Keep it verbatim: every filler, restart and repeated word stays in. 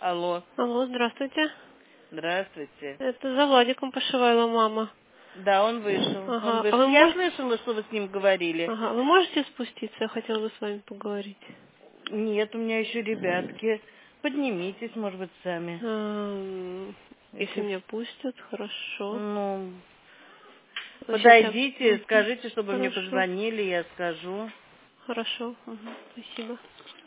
Алло. Алло, здравствуйте. Здравствуйте. Это за Владиком Пошивайло мама. Да, он вышел. Ага. Он А вышел. вы Я мож- слышала, что вы с ним говорили. Ага. Вы можете спуститься? Я хотела бы с вами поговорить. Нет, у меня еще ребятки. Поднимитесь, может быть, сами. Ам, Если Если... меня пустят, хорошо. Ну, Ну, щас я- подойдите, Мгм. скажите, чтобы мне Хорошо. позвонили, я скажу. Хорошо. Мгм. Спасибо.